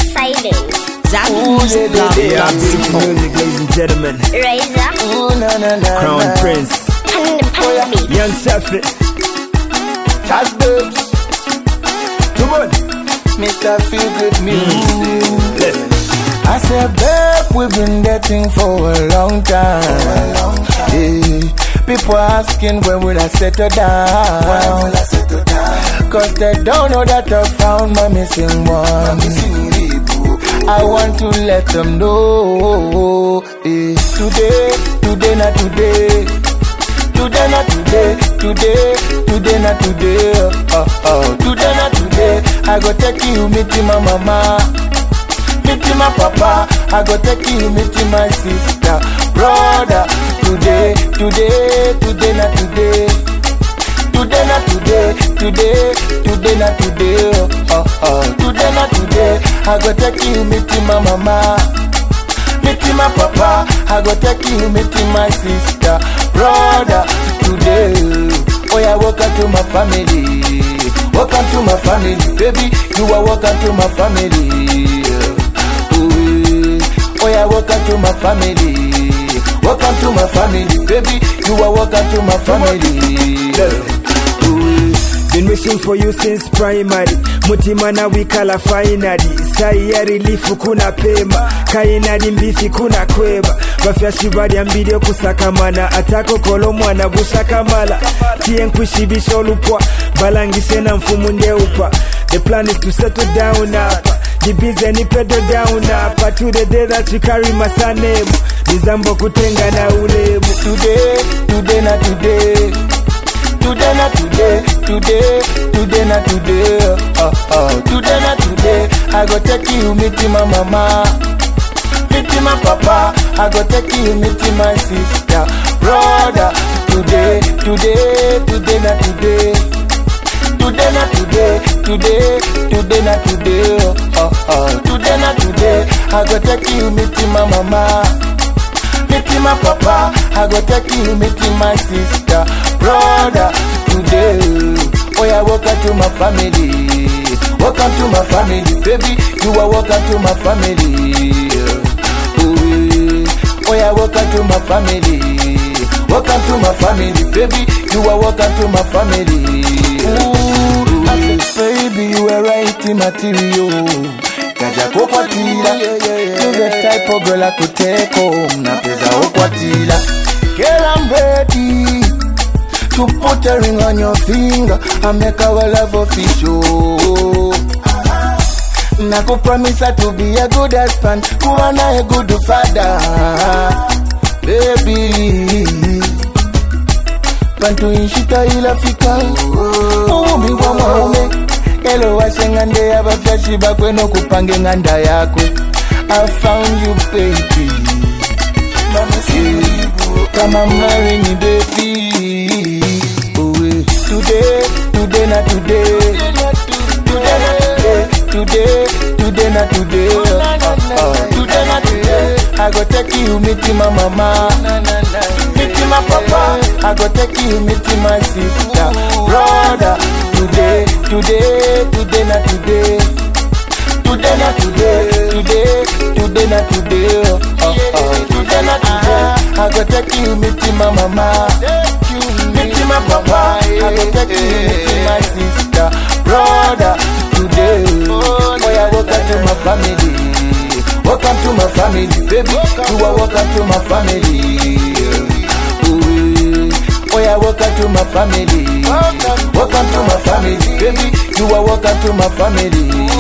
silent. Music, ladies and gentlemen. Razor. Crown Prince. And the Pambi. Young Safi. That's babes. Come on. Mr. Feel Good Music. Listen. I said, babe, we've been dating for a long time. Yeah. People asking when will I settle down? Cause they don't know that I found my missing one. I want to let them know. Today, not today. Today, not today. Today, not today. Today, not today. I go take you meeting my mama. Meeting my papa, I go take you meeting my sister, brother. Today, not today. Today, not today. Today, not today. Today, not today. I go take you meeting my mama, meeting my papa. I go take you meeting my sister, brother. Today, oh yeah, welcome to my family. Welcome to my family, baby. You are welcome to my family. Oh yeah, welcome to my family. Welcome to my family, baby. You are welcome to my family. Been wishing for you since primary. Mutimana we call a finally. Saya relief kuna pema. Kainadi mbifi kuna kweba. Bafyashi badi ambidio kusakamana. Atako kolomu anabusha kamala. Tien kushibisha olupwa. Balangishe na mfumunde upa. The plan is to settle down up. The busy pedal down up. To the day that you carry my son name. Nizambo kutenga na ulemu. Today, not today. Today, not today. Today, not today. Today, not today. I go take you meeting my mama, meeting my papa. I go take you meeting my sister, brother. Today, not today. Today, not today. Today, not today. Today, not today. I go take you meeting my mama, meeting my papa. I go take you meeting my sister, brother. Today, oh yeah, welcome to my family. Welcome to my family, baby. You are welcome to my family. Oh yeah, welcome to my family. Welcome to my family, baby. You are welcome to my family. I said, baby, you are right in material. Kaja kokwatila. You're the type of girl I could take home. Na pesa okwatila. Girl, I'm ready to put a ring on your finger and make our love official. Naku promise her to be a good husband, kuwana a good father, baby. Pantu inshita ilafika, umi wa maume. Elo wasengande abafyashi bakwe no kupange nganda yakwe. I found you, baby. Mama siribu, kama marry me, baby. Today, not today. Today, not today. Today, not today. Today, not today. I go take you meeting my mama, meeting my papa. I go take you meeting my sister, brother. Today, not today. Today, not today. Today, not today. Today, not today. I go take you meeting my mama, meeting my papa. I go take you meeting my sister, brother. Today, oh yeah, welcome to my family. Welcome to my family, baby. You are welcome to my family. Oh yeah, welcome to my family. Welcome to my family, baby. You are welcome to my family.